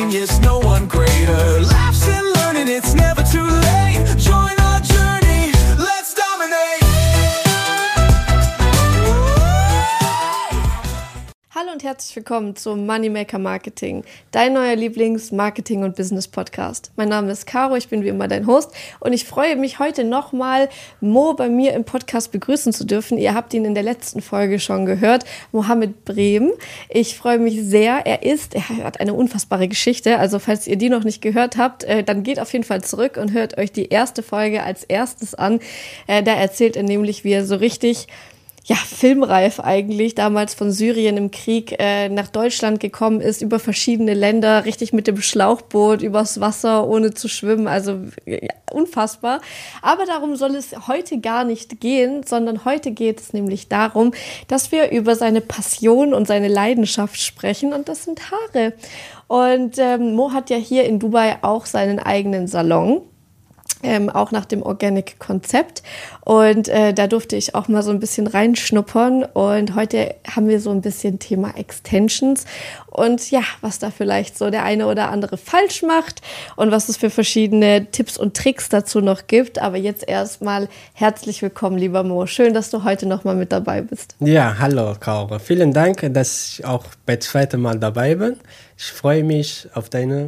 genius, no one greater. Laughs and learning, it's never too late. Join our journey, let's dominate. Hallo und herzlich willkommen zum Moneymaker Marketing, dein neuer Lieblings-Marketing- und Business-Podcast. Mein Name ist Caro, ich bin wie immer dein Host und ich freue mich heute nochmal, Mo bei mir im Podcast begrüßen zu dürfen. Ihr habt ihn in der letzten Folge schon gehört, Mohammed Brehm. Ich freue mich sehr, er hat eine unfassbare Geschichte, also falls ihr die noch nicht gehört habt, dann geht auf jeden Fall zurück und hört euch die erste Folge als erstes an. Da erzählt er nämlich, wie er so richtig filmreif eigentlich, damals von Syrien im Krieg nach Deutschland gekommen ist, über verschiedene Länder, richtig mit dem Schlauchboot, übers Wasser, ohne zu schwimmen, also unfassbar. Aber darum soll es heute gar nicht gehen, sondern heute geht es nämlich darum, dass wir über seine Passion und seine Leidenschaft sprechen und das sind Haare. Und Mo hat ja hier in Dubai auch seinen eigenen Salon. Auch nach dem Organic-Konzept und da durfte ich auch mal so ein bisschen reinschnuppern und heute haben wir so ein bisschen Thema Extensions und ja, was da vielleicht so der eine oder andere falsch macht und was es für verschiedene Tipps und Tricks dazu noch gibt, aber jetzt erstmal herzlich willkommen, lieber Mo, schön, dass du heute nochmal mit dabei bist. Ja, hallo Caro, vielen Dank, dass ich auch beim zweiten Mal dabei bin. Ich freue mich auf deine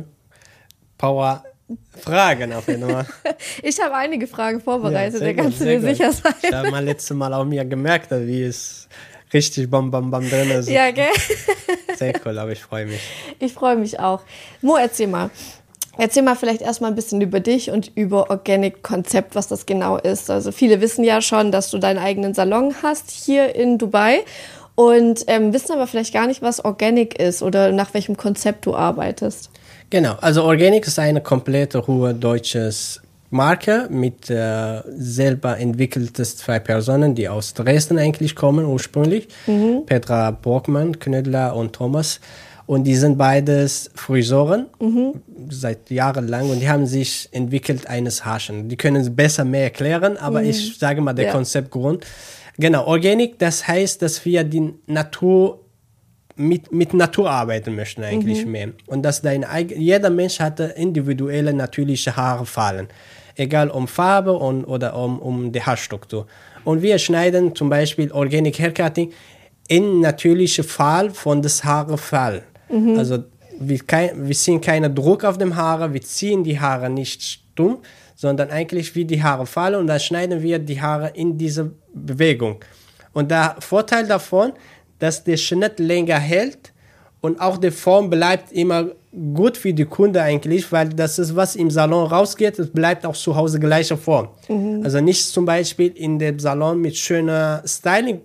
Fragen auf jeden Fall. Ich habe einige Fragen vorbereitet, da kannst du dir sicher sein. Ich habe mal letztes Mal auch mir gemerkt, wie es richtig bam drin ist. Ja, gell? Sehr cool, aber ich freue mich. Ich freue mich auch. Mo, erzähl mal. Erzähl mal vielleicht erstmal ein bisschen über dich und über Organic-Konzept, was das genau ist. Also viele wissen ja schon, dass du deinen eigenen Salon hast hier in Dubai und wissen aber vielleicht gar nicht, was Organic ist oder nach welchem Konzept du arbeitest. Genau, also Organic ist eine komplette hohe deutsche Marke mit selber entwickeltes 2 Personen, die aus Dresden eigentlich kommen ursprünglich. Petra Borgmann, Knödler und Thomas. Und die sind beides Friseure seit Jahren lang und die haben sich entwickelt eines Haarschen. Die können es besser mehr erklären, aber ich sage mal der Konzeptgrund. Genau, Organic, das heißt, dass wir die Natur mit Natur arbeiten möchten eigentlich mehr. Und dass jeder Mensch hat individuelle, natürliche Haarfallen. Egal um Farbe oder um die Haarstruktur. Und wir schneiden zum Beispiel Organic Haircutting in natürliche Fall von das Haarefall. Also wir ziehen keinen Druck auf dem Haare, wir ziehen die Haare nicht stumm, sondern eigentlich wie die Haare fallen und dann schneiden wir die Haare in diese Bewegung. Und der Vorteil davon, dass der Schnitt länger hält und auch die Form bleibt immer gut für die Kunde eigentlich, weil das ist, was im Salon rausgeht, es bleibt auch zu Hause gleiche Form. Also nicht zum Beispiel in dem Salon mit schöner Styling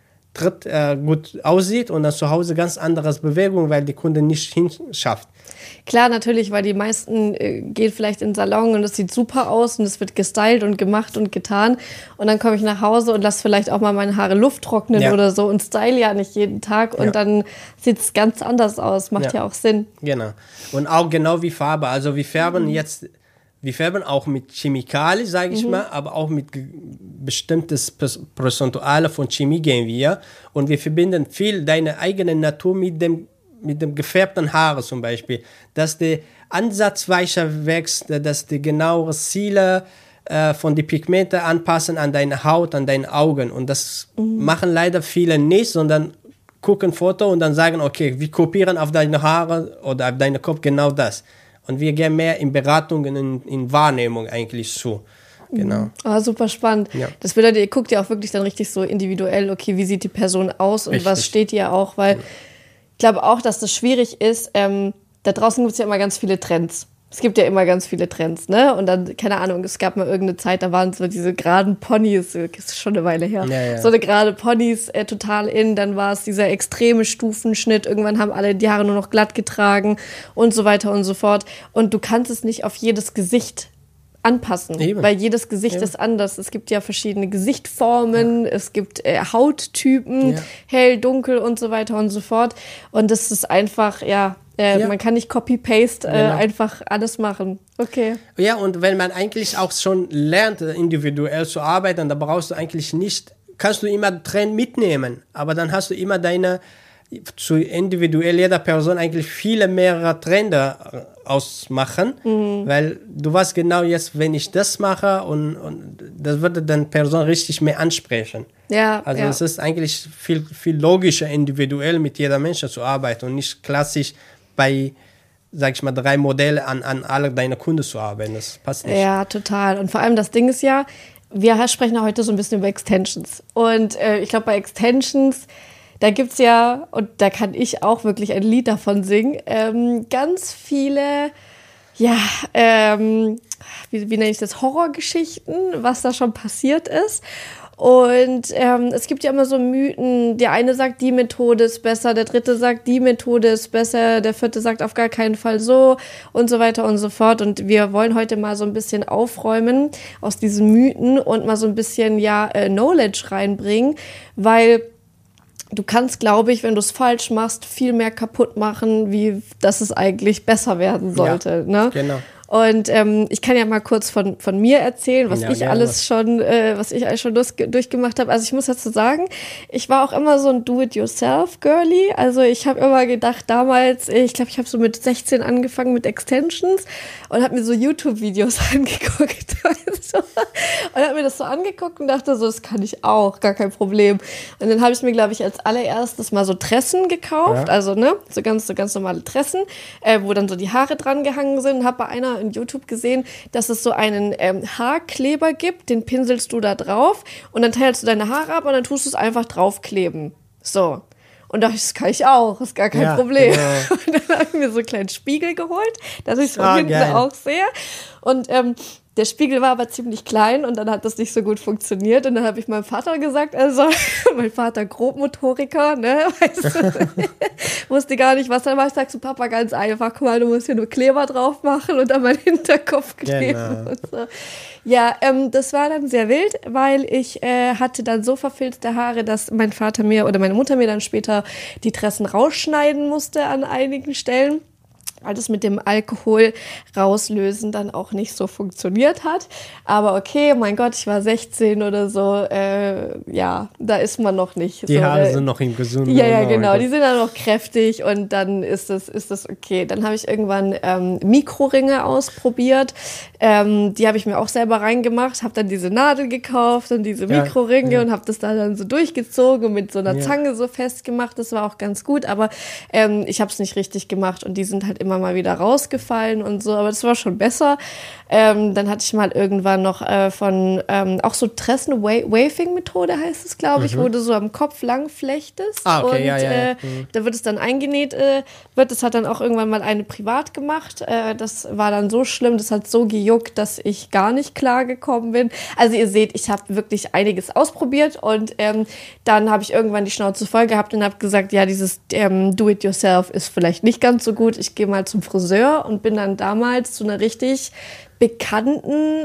gut aussieht und dann zu Hause ganz anderes Bewegung, weil die Kunde nicht hinschafft. Klar, natürlich, weil die meisten gehen vielleicht in den Salon und es sieht super aus und es wird gestylt und gemacht und getan und dann komme ich nach Hause und lasse vielleicht auch mal meine Haare Luft trocknen oder so und style ja nicht jeden Tag und dann sieht es ganz anders aus, macht ja auch Sinn. Genau. Und auch genau wie Farbe, also wir färben auch mit Chemikalien, sage ich mal, aber auch mit bestimmtes Prozentuale von Chemie gehen wir und wir verbinden viel deine eigene Natur mit dem gefärbten Haare zum Beispiel, dass der Ansatz weicher wächst, dass die genauere Ziele von den Pigmenten anpassen an deine Haut, an deine Augen und das machen leider viele nicht, sondern gucken Foto und dann sagen, okay, wir kopieren auf deine Haare oder auf deinen Kopf genau das. Und wir gehen mehr in Beratungen, in Wahrnehmung eigentlich zu. Genau. Super spannend. Ja. Das bedeutet, ihr guckt ja auch wirklich dann richtig so individuell, okay, wie sieht die Person aus und was steht ihr auch, weil ich glaube auch, dass das schwierig ist. Da draußen gibt es ja immer ganz viele Trends. Es gibt ja immer ganz viele Trends, ne? Und dann, keine Ahnung, es gab mal irgendeine Zeit, da waren so diese geraden Ponys, das ist schon eine Weile her, so eine gerade Ponys total in, dann war es dieser extreme Stufenschnitt, irgendwann haben alle die Haare nur noch glatt getragen und so weiter und so fort. Und du kannst es nicht auf jedes Gesicht anpassen, weil jedes Gesicht ist anders. Es gibt ja verschiedene Gesichtformen, es gibt Hauttypen, hell, dunkel und so weiter und so fort. Und das ist einfach, man kann nicht Copy-Paste einfach alles machen. Okay. Ja, und wenn man eigentlich auch schon lernt, individuell zu arbeiten, da brauchst du eigentlich nicht, kannst du immer Trend mitnehmen, aber dann hast du immer deine zu individuell jeder Person eigentlich viele mehrere Trends ausmachen, weil du weißt genau jetzt, wenn ich das mache und das würde dann Person richtig mehr ansprechen. Ja, Also ja. es ist eigentlich viel, viel logischer, individuell mit jeder Mensch zu arbeiten und nicht klassisch bei, sag ich mal, 3 Modelle an alle deine Kunden zu arbeiten. Das passt nicht. Ja, total. Und vor allem das Ding ist ja, wir sprechen ja heute so ein bisschen über Extensions. Und ich glaube, bei Extensions, da gibt es ja, und da kann ich auch wirklich ein Lied davon singen, ganz viele, ja, wie nenne ich das, Horrorgeschichten, was da schon passiert ist. Und es gibt ja immer so Mythen, der eine sagt, die Methode ist besser, der dritte sagt, die Methode ist besser, der vierte sagt auf gar keinen Fall so und so weiter und so fort. Und wir wollen heute mal so ein bisschen aufräumen aus diesen Mythen und mal so ein bisschen, Knowledge reinbringen, weil du kannst, glaube ich, wenn du es falsch machst, viel mehr kaputt machen, wie dass es eigentlich besser werden sollte. Ja, ne? genau. Und ich kann ja mal kurz von mir erzählen, was ich alles schon durchgemacht habe. Also ich muss dazu sagen, ich war auch immer so ein Do-it-yourself-Girly. Also ich habe immer gedacht, damals, ich glaube, ich habe so mit 16 angefangen mit Extensions und habe mir so YouTube-Videos angeguckt. Und habe mir das so angeguckt und dachte so, das kann ich auch, gar kein Problem. Und dann habe ich mir, glaube ich, als allererstes mal so Tressen gekauft. Ja. Also so ganz normale Tressen, wo dann so die Haare dran gehangen sind. Und habe bei einer in YouTube gesehen, dass es so einen Haarkleber gibt, den pinselst du da drauf und dann teilst du deine Haare ab und dann tust du es einfach draufkleben. So. Und dachte ich, das kann ich auch, ist gar kein Problem. Genau. Und dann habe ich mir so einen kleinen Spiegel geholt, dass ich es von hinten auch sehe. Und der Spiegel war aber ziemlich klein und dann hat das nicht so gut funktioniert. Und dann habe ich meinem Vater gesagt, mein Vater Grobmotoriker, ne, weißt du, wusste gar nicht, was er war. Ich sag so, Papa, ganz einfach, guck mal, du musst hier nur Kleber drauf machen und dann meinen Hinterkopf kleben. Genau. Und so. Ja, das war dann sehr wild, weil ich hatte dann so verfilzte Haare, dass mein Vater mir oder meine Mutter mir dann später die Tressen rausschneiden musste an einigen Stellen, weil das mit dem Alkohol rauslösen dann auch nicht so funktioniert hat. Aber okay, mein Gott, ich war 16 oder so. Da ist man noch nicht. Die Haare sind noch im gesunden. Ja, genau. Die sind dann noch kräftig und dann ist das okay. Dann habe ich irgendwann Mikroringe ausprobiert. Die habe ich mir auch selber reingemacht. Habe dann diese Nadel gekauft und diese Mikroringe und habe das da dann so durchgezogen und mit so einer Zange so festgemacht. Das war auch ganz gut, aber ich habe es nicht richtig gemacht und die sind halt immer mal wieder rausgefallen und so, aber das war schon besser. Dann hatte ich mal irgendwann noch von auch so Tressen-Waving-Methode heißt es, glaube ich, wo du so am Kopf lang flechtest und da wird es dann eingenäht, das hat dann auch irgendwann mal eine privat gemacht. Das war dann so schlimm, das hat so gejuckt, dass ich gar nicht klar gekommen bin. Also ihr seht, ich habe wirklich einiges ausprobiert und dann habe ich irgendwann die Schnauze voll gehabt und habe gesagt, ja, dieses Do-it-yourself ist vielleicht nicht ganz so gut. Ich gehe mal zum Friseur und bin dann damals zu einer richtig bekannten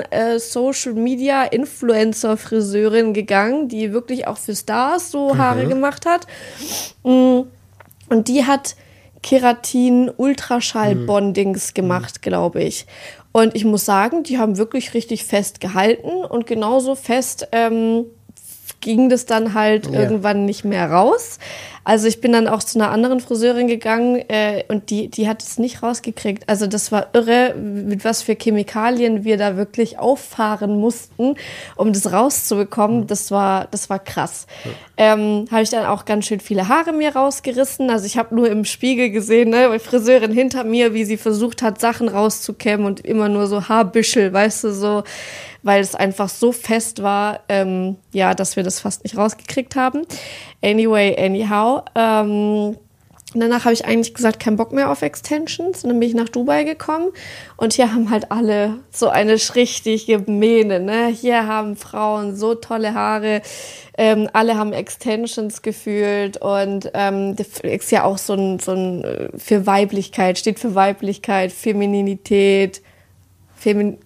Social-Media-Influencer-Friseurin gegangen, die wirklich auch für Stars so Haare gemacht hat. Und die hat Keratin-Ultraschall-Bondings gemacht, glaube ich. Und ich muss sagen, die haben wirklich richtig fest gehalten und genauso fest ging das dann halt irgendwann nicht mehr raus. Also ich bin dann auch zu einer anderen Friseurin gegangen und die hat es nicht rausgekriegt. Also das war irre, mit was für Chemikalien wir da wirklich auffahren mussten, um das rauszubekommen. Das war krass. Habe ich dann auch ganz schön viele Haare mir rausgerissen. Also ich habe nur im Spiegel gesehen, ne, die Friseurin hinter mir, wie sie versucht hat, Sachen rauszukämmen und immer nur so Haarbüschel, weißt du, so, weil es einfach so fest war, dass wir das fast nicht rausgekriegt haben. Anyhow, danach habe ich eigentlich gesagt, kein Bock mehr auf Extensions. Und dann bin ich nach Dubai gekommen und hier haben halt alle so eine richtige Mähne, ne? Hier haben Frauen so tolle Haare, alle haben Extensions gefühlt und ist ja auch so ein für Weiblichkeit, steht für Weiblichkeit, Femininität, keine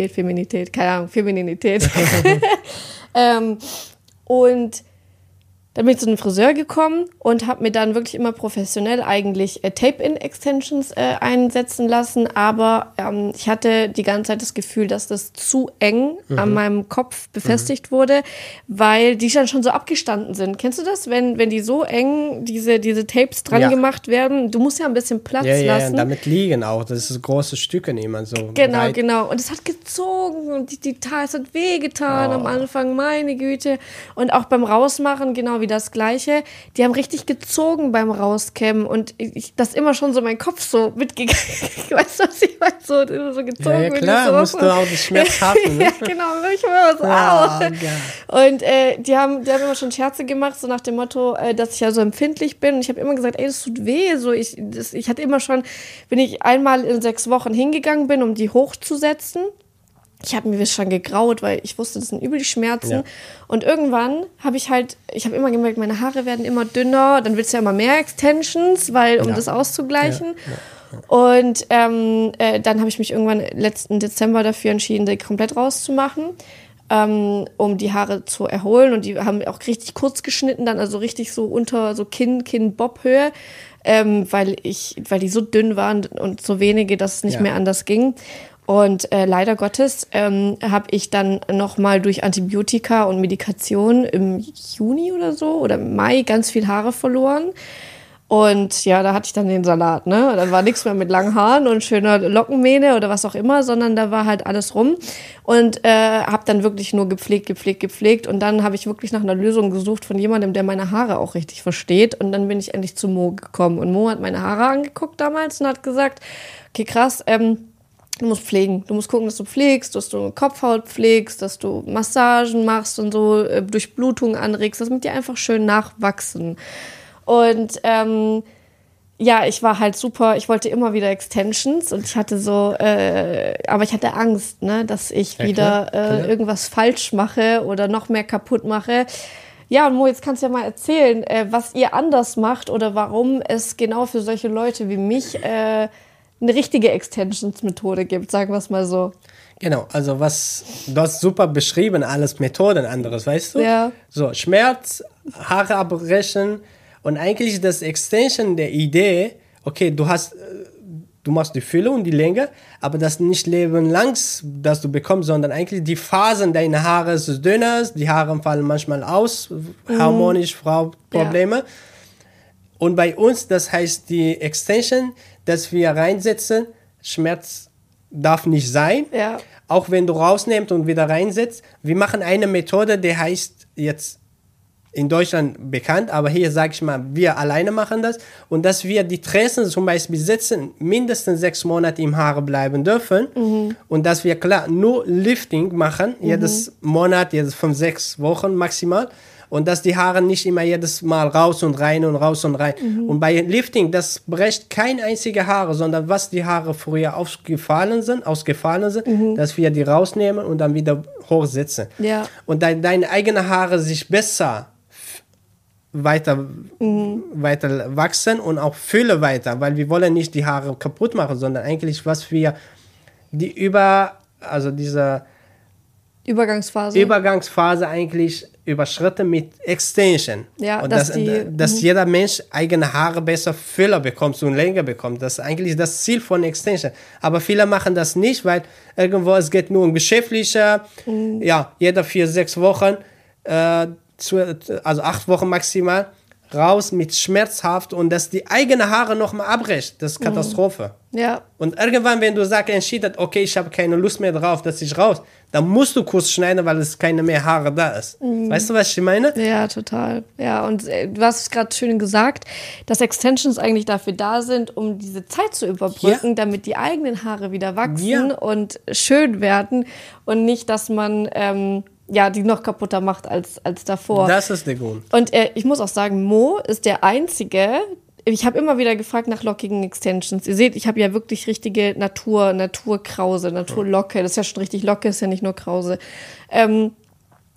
Ahnung, Femininität. Und Dann bin ich zu einem Friseur gekommen und habe mir dann wirklich immer professionell eigentlich Tape-In-Extensions einsetzen lassen. Aber ich hatte die ganze Zeit das Gefühl, dass das zu eng an meinem Kopf befestigt wurde, weil die dann schon so abgestanden sind. Kennst du das? Wenn die so eng, diese Tapes dran gemacht werden, du musst ja ein bisschen Platz lassen. Ja, damit liegen auch. Das ist große Stücke nehmen. So Genau. Und es hat gezogen und es hat wehgetan am Anfang, meine Güte. Und auch beim Rausmachen genau wie das Gleiche. Die haben richtig gezogen beim Rauskämmen und das immer schon so mein Kopf so mitgegangen. Weißt du, was ich meine? So gezogen. Ja, klar, musst du auch das Schmerz haben. Ne? Ja, genau. Ich war immer so, Und die haben immer schon Scherze gemacht, so nach dem Motto, dass ich ja so empfindlich bin. Und ich habe immer gesagt, ey, das tut weh. So, ich hatte immer schon, wenn ich einmal in 6 Wochen hingegangen bin, um die hochzusetzen, ich habe mir schon gegraut, weil ich wusste, das sind übel die Schmerzen. Ja. Und irgendwann habe ich immer gemerkt, meine Haare werden immer dünner. Dann willst du ja immer mehr Extensions, um das auszugleichen. Ja. Und dann habe ich mich irgendwann letzten Dezember dafür entschieden, die komplett rauszumachen, um die Haare zu erholen. Und die haben auch richtig kurz geschnitten, dann also richtig so unter so Kinn-Bob-Höhe, weil die so dünn waren und so wenige, dass es nicht mehr anders ging. Und leider Gottes habe ich dann nochmal durch Antibiotika und Medikation im Juni oder so oder im Mai ganz viel Haare verloren. Und ja, da hatte ich dann den Salat, ne? Dann war nichts mehr mit langen Haaren und schöner Lockenmähne oder was auch immer, sondern da war halt alles rum. Und habe dann wirklich nur gepflegt. Und dann habe ich wirklich nach einer Lösung gesucht von jemandem, der meine Haare auch richtig versteht. Und dann bin ich endlich zu Mo gekommen. Und Mo hat meine Haare angeguckt damals und hat gesagt, okay, krass, du musst pflegen. Du musst gucken, dass du pflegst, dass du Kopfhaut pflegst, dass du Massagen machst und so Durchblutung anregst, damit die einfach schön nachwachsen. Und ich war halt super. Ich wollte immer wieder Extensions und ich hatte aber ich hatte Angst, ne, dass ich wieder irgendwas falsch mache oder noch mehr kaputt mache. Ja, und Mo, jetzt kannst du ja mal erzählen, was ihr anders macht oder warum es genau für solche Leute wie mich eine richtige Extensions-Methode gibt, sagen wir es mal so. Genau, also du hast super beschrieben, alles Methoden anderes, weißt du? Ja. So, Schmerz, Haare abbrechen und eigentlich das Extension der Idee, okay, du machst die Fülle und die Länge, aber das nicht lebenlang, das du bekommst, sondern eigentlich die Phasen deiner Haare ist dünner, die Haare fallen manchmal aus, harmonisch, Probleme. Ja. Und bei uns, das heißt die Extension, dass wir reinsetzen, Schmerz darf nicht sein. Ja. Auch wenn du rausnimmst und wieder reinsetzt. Wir machen eine Methode, die heißt jetzt in Deutschland bekannt, aber hier sage ich mal, wir alleine machen das. Und dass wir die Tränen zum Beispiel sitzen, mindestens 6 Monate im Haare bleiben dürfen. Und dass wir klar nur Lifting machen, jedes Monat, jedes 5-6 Wochen maximal. Und dass die Haare nicht immer jedes Mal raus und rein und raus und rein. Und bei Lifting, das bricht kein einziger Haare, sondern was die Haare früher ausgefallen sind, dass wir die rausnehmen und dann wieder hochsetzen. Ja. Und deine eigenen Haare sich besser weiter wachsen und auch Fülle weiter, weil wir wollen nicht die Haare kaputt machen, sondern eigentlich was wir diese Übergangsphase eigentlich überschritten mit Extension. Ja, und dass jeder Mensch eigene Haare besser Fülle bekommt und länger bekommt. Das ist eigentlich das Ziel von Extension. Aber viele machen das nicht, weil irgendwo es geht nur um geschäftliche, jeder 4-6 Wochen, also 8 Wochen maximal, raus mit schmerzhaft und dass die eigene Haare nochmal abbricht. Das ist Katastrophe. Ja. Und irgendwann, wenn du entschieden, okay, ich habe keine Lust mehr drauf, dass ich raus, dann musst du kurz schneiden, weil es keine mehr Haare da ist. Weißt du, was ich meine? Ja, total. Ja, und du hast gerade schön gesagt, dass Extensions eigentlich dafür da sind, um diese Zeit zu überbrücken, damit die eigenen Haare wieder wachsen und schön werden und nicht, dass man die noch kaputter macht als davor. Das ist der Grund. Und ich muss auch sagen, Mo ist der Einzige, ich habe immer wieder gefragt nach lockigen Extensions. Ihr seht, ich habe ja wirklich richtige Naturkrause, Naturlocke. Das ist ja schon richtig Locke, ist ja nicht nur Krause.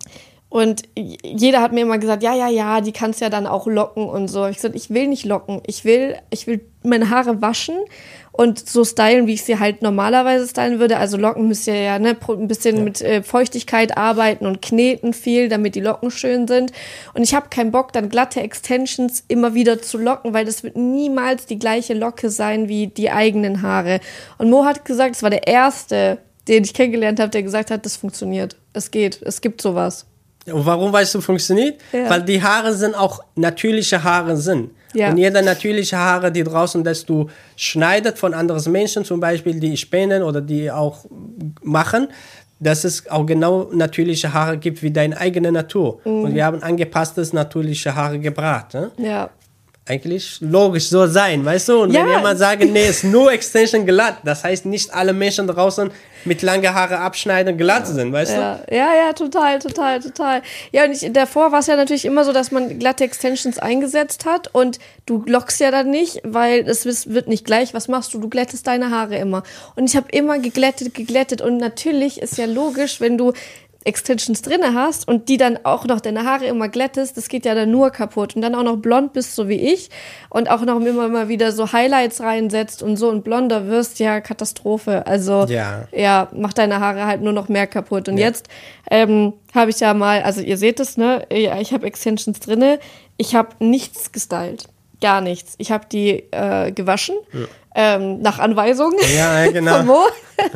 Und jeder hat mir immer gesagt, ja, die kannst ja dann auch locken und so. Ich gesagt, ich will nicht locken. Ich will meine Haare waschen und so stylen, wie ich sie halt normalerweise stylen würde. Also Locken müsst ihr ja ein bisschen mit Feuchtigkeit arbeiten und kneten viel, damit die Locken schön sind. Und ich habe keinen Bock, dann glatte Extensions immer wieder zu locken, weil das wird niemals die gleiche Locke sein wie die eigenen Haare. Und Mo hat gesagt, es war der erste, den ich kennengelernt habe, der gesagt hat, das funktioniert. Es geht, es gibt sowas. Und warum weißt du, funktioniert? Ja. Weil die Haare sind auch natürliche Haare sind. Ja. Und jede natürliche Haare, die draußen, dass du schneidet von anderen Menschen, zum Beispiel, die spenden oder die auch machen, dass es auch genau natürliche Haare gibt wie deine eigene Natur. Und wir haben angepasstes natürliche Haare gebracht. Ne? Ja. Eigentlich logisch so sein, weißt du? Und wenn jemand sagt, nee, ist nur Extension glatt, das heißt nicht alle Menschen draußen mit langen Haare abschneiden glatt sind, weißt du? Ja, total. Ja, und davor war es ja natürlich immer so, dass man glatte Extensions eingesetzt hat und du lockst ja dann nicht, weil es wird nicht gleich. Was machst du? Du glättest deine Haare immer. Und ich habe immer geglättet und natürlich ist ja logisch, wenn du Extensions drinne hast und die dann auch noch deine Haare immer glättest, das geht ja dann nur kaputt. Und dann auch noch blond bist, so wie ich, und auch noch immer mal wieder so Highlights reinsetzt und so und blonder wirst, ja, Katastrophe. Also, macht deine Haare halt nur noch mehr kaputt. Und jetzt habe ich ja mal, also ihr seht es, ne, ich habe Extensions drinne, ich habe nichts gestylt. Gar nichts. Ich habe die gewaschen, nach Anweisung genau. von Mo.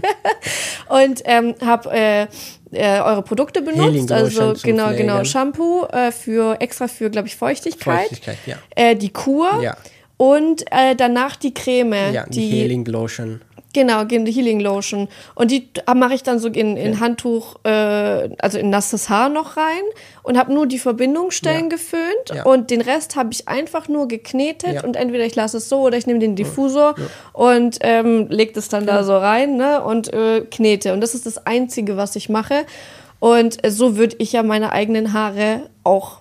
Und habe eure Produkte benutzt, also genau, Shampoo extra für, glaube ich, Feuchtigkeit, die Kur und danach die Creme, die Healing Lotion. Genau, die Healing Lotion. Und die mache ich dann so in Handtuch, also in nasses Haar noch rein und habe nur die Verbindungsstellen geföhnt und den Rest habe ich einfach nur geknetet und entweder ich lasse es so oder ich nehme den Diffusor und lege das dann da so rein, ne, und knete. Und das ist das Einzige, was ich mache. Und so würde ich ja meine eigenen Haare auch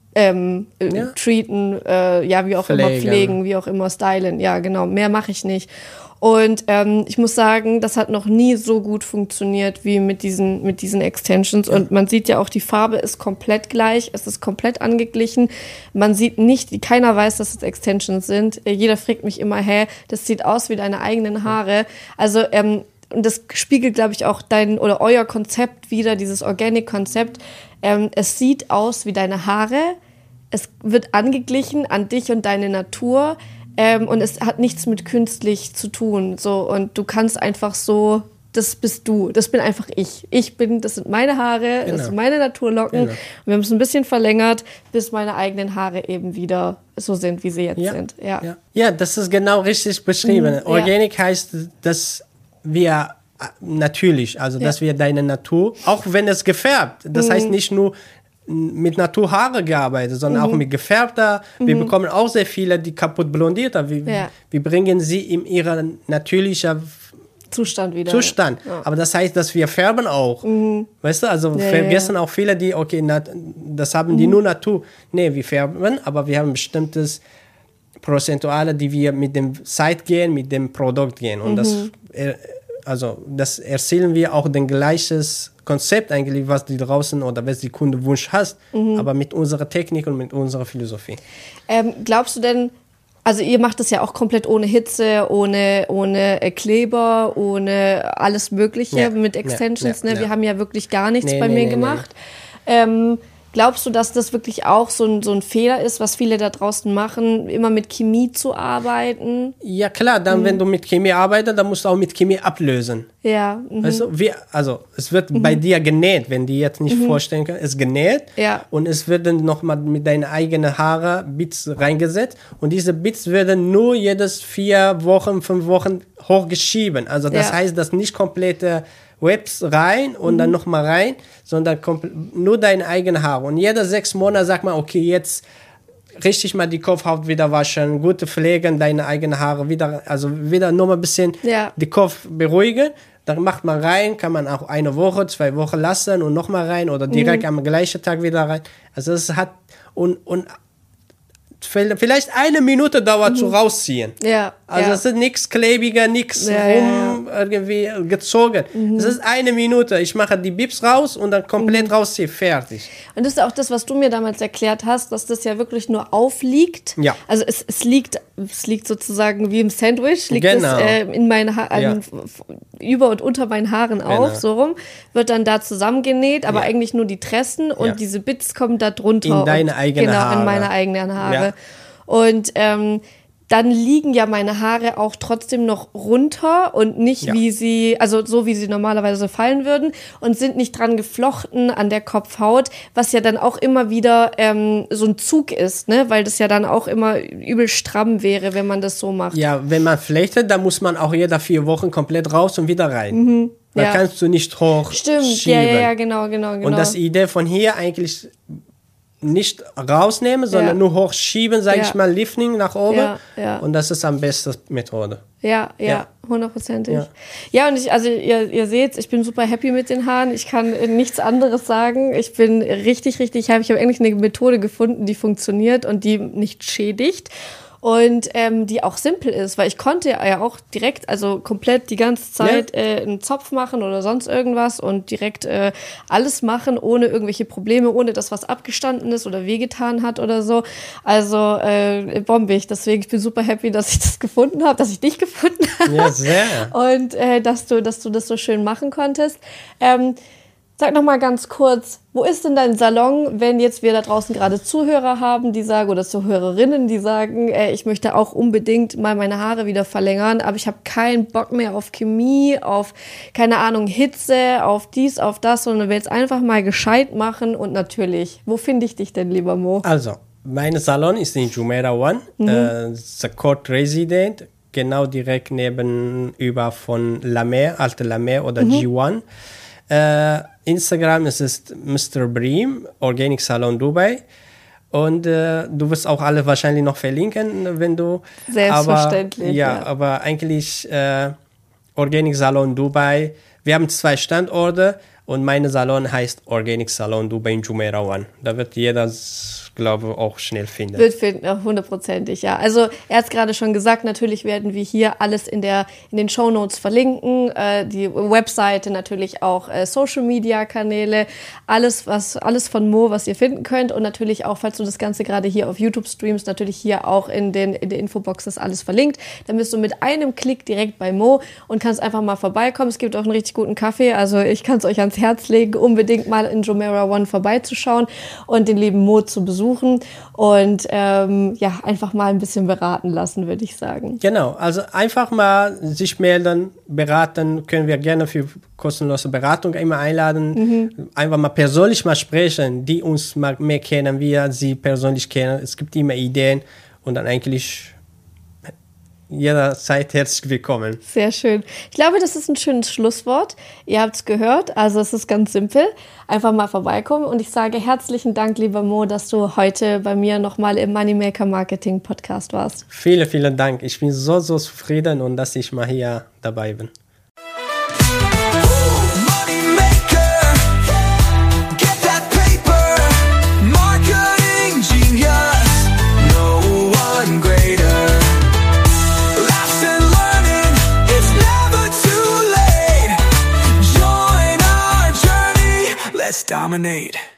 treaten, wie auch immer pflegen, wie auch immer stylen. Ja, genau, mehr mache ich nicht. Und ich muss sagen, das hat noch nie so gut funktioniert wie mit diesen Extensions. Und man sieht ja auch, die Farbe ist komplett gleich, es ist komplett angeglichen. Man sieht nicht, keiner weiß, dass es Extensions sind. Jeder fragt mich immer, das sieht aus wie deine eigenen Haare. Also, und das spiegelt, glaube ich, auch euer Konzept wider, dieses Organic-Konzept. Es sieht aus wie deine Haare. Es wird angeglichen an dich und deine Natur. Und es hat nichts mit künstlich zu tun. So, und du kannst einfach so, das bist du, das bin einfach ich. Das sind meine Haare, das sind meine Naturlocken. Genau. Wir haben es ein bisschen verlängert, bis meine eigenen Haare eben wieder so sind, wie sie jetzt sind. Ja, das ist genau richtig beschrieben. Organic heißt, dass wir natürlich, also dass wir deine Natur, auch wenn es gefärbt, das heißt nicht nur mit Naturhaare gearbeitet, sondern auch mit gefärbter. Wir bekommen auch sehr viele, die kaputt blondierter. Wir bringen sie in ihren natürlichen Zustand wieder. Ja. Aber das heißt, dass wir färben auch. Weißt du, also vergessen auch viele, die, das haben die nur Natur. Nee, wir färben, aber wir haben bestimmtes Prozentuale, die wir mit dem Zeit gehen, mit dem Produkt gehen. Und das erzielen wir auch den gleiches Konzept eigentlich, was die draußen oder was die Kunde Wunsch hast, aber mit unserer Technik und mit unserer Philosophie. Glaubst du denn, also ihr macht das ja auch komplett ohne Hitze, ohne Kleber, ohne alles Mögliche mit Extensions, ne? Wir haben ja wirklich gar nichts bei mir gemacht. Glaubst du, dass das wirklich auch so ein Fehler ist, was viele da draußen machen, immer mit Chemie zu arbeiten? Ja klar, dann wenn du mit Chemie arbeitest, dann musst du auch mit Chemie ablösen. Ja. Weißt du, es wird bei dir genäht, wenn die jetzt nicht vorstellen können, es genäht und es wird dann nochmal mit deinen eigenen Haaren Bits reingesetzt und diese Bits werden nur jedes 4 Wochen, 5 Wochen hochgeschieben. Also das heißt, dass nicht komplette Webs rein und dann nochmal rein, sondern nur deine eigenen Haare. Und jede 6 Monate sagt man, okay, jetzt richtig mal die Kopfhaut wieder waschen, gute pflegen, deine eigenen Haare wieder nur mal ein bisschen die Kopf beruhigen. Dann macht man rein, kann man auch 1 Woche, 2 Wochen lassen und nochmal rein oder direkt am gleichen Tag wieder rein. Also es hat, und vielleicht 1 Minute dauert zu rausziehen. Ja. Also es ist nichts klebiger, nichts irgendwie gezogen. Es ist 1 Minute. Ich mache die Bips raus und dann komplett rausziehe. Fertig. Und das ist auch das, was du mir damals erklärt hast, dass das ja wirklich nur aufliegt. Ja. Also es liegt sozusagen wie im Sandwich, liegt es in meinen über und unter meinen Haaren auf, so rum, wird dann da zusammengenäht, aber eigentlich nur die Tressen und diese Bits kommen da drunter. In deine eigenen Haare. Genau, in meine eigenen Haare. Ja. Und dann liegen ja meine Haare auch trotzdem noch runter und nicht wie sie, also so wie sie normalerweise fallen würden und sind nicht dran geflochten an der Kopfhaut, was ja dann auch immer wieder so ein Zug ist, ne, weil das ja dann auch immer übel stramm wäre, wenn man das so macht. Ja, wenn man flechtet, dann muss man auch jede 4 Wochen komplett raus und wieder rein. Da kannst du nicht hoch Stimmt, schieben. ja, genau. Und das Idee von hier eigentlich nicht rausnehmen, sondern nur hochschieben, sage ich mal, Lifting nach oben. Ja. Und das ist am besten Methode. Ja, 100%. Ja, und ihr seht, ich bin super happy mit den Haaren. Ich kann nichts anderes sagen. Ich bin richtig happy. Ich habe eigentlich eine Methode gefunden, die funktioniert und die nicht schädigt. Und die auch simpel ist, weil ich konnte ja auch direkt, also komplett die ganze Zeit einen Zopf machen oder sonst irgendwas und direkt alles machen, ohne irgendwelche Probleme, ohne dass was abgestanden ist oder wehgetan hat oder so. Also bombig. Deswegen, ich bin super happy, dass ich das gefunden habe, dass ich dich gefunden habe. Ja, sehr. Und dass du das so schön machen konntest. Sag noch mal ganz kurz, wo ist denn dein Salon, wenn jetzt wir da draußen gerade Zuhörer haben, die sagen, oder Zuhörerinnen, die sagen, ich möchte auch unbedingt mal meine Haare wieder verlängern, aber ich habe keinen Bock mehr auf Chemie, auf, keine Ahnung, Hitze, auf dies, auf das, sondern will es einfach mal gescheit machen und natürlich, wo finde ich dich denn, lieber Mo? Also, mein Salon ist in Jumeirah One, the Court Resident, genau direkt nebenüber von La Mer, Alte La Mer oder G1. Instagram ist es Mr. Bream, Organic Salon Dubai. Und du wirst auch alle wahrscheinlich noch verlinken, wenn du... Selbstverständlich. Aber eigentlich Organic Salon Dubai. Wir haben 2 Standorte und mein Salon heißt Organic Salon Dubai in Jumeirah One. Da wird jeder, glaube ich, auch schnell finden. Wird finden, 100%, ja. Also er hat es gerade schon gesagt, natürlich werden wir hier alles in den Shownotes verlinken, die Webseite, natürlich auch Social-Media-Kanäle, alles von Mo, was ihr finden könnt und natürlich auch, falls du das Ganze gerade hier auf YouTube streamst, natürlich hier auch in der Infobox alles verlinkt. Dann bist du mit einem Klick direkt bei Mo und kannst einfach mal vorbeikommen. Es gibt auch einen richtig guten Kaffee, also ich kann es euch ans Herz legen, unbedingt mal in Jumeirah One vorbeizuschauen und den lieben Mo zu besuchen und einfach mal ein bisschen beraten lassen, würde ich sagen. Genau, also einfach mal sich melden, beraten, können wir gerne für kostenlose Beratung immer einladen. Einfach mal persönlich mal sprechen, die uns mal mehr kennen, wir sie persönlich kennen. Es gibt immer Ideen und dann eigentlich jederzeit herzlich willkommen. Sehr schön. Ich glaube, das ist ein schönes Schlusswort. Ihr habt es gehört, also es ist ganz simpel. Einfach mal vorbeikommen und ich sage herzlichen Dank, lieber Mo, dass du heute bei mir nochmal im Moneymaker Marketing Podcast warst. Vielen Dank. Ich bin so zufrieden und dass ich mal hier dabei bin. Let's dominate.